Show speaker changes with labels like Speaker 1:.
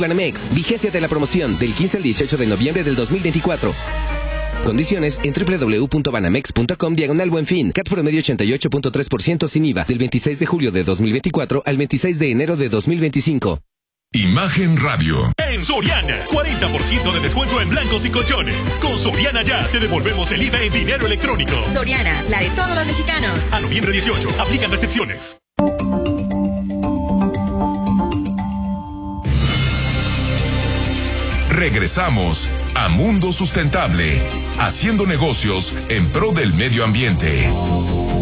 Speaker 1: Banamex, vigencia de la promoción del 15 al 18 de noviembre del 2024. Condiciones en www.banamex.com/buenfin. CAT promedio 88.3% sin IVA del 26 de julio de 2024 al 26 de enero de 2025.
Speaker 2: Imagen Radio.
Speaker 3: En Soriana, 40% de descuento en blancos y colchones. Con Soriana Ya te devolvemos el IVA en dinero electrónico.
Speaker 4: Soriana, la de todos los mexicanos.
Speaker 3: A noviembre 18, aplican restricciones.
Speaker 2: Regresamos a Mundo Sustentable, haciendo negocios en pro del medio ambiente.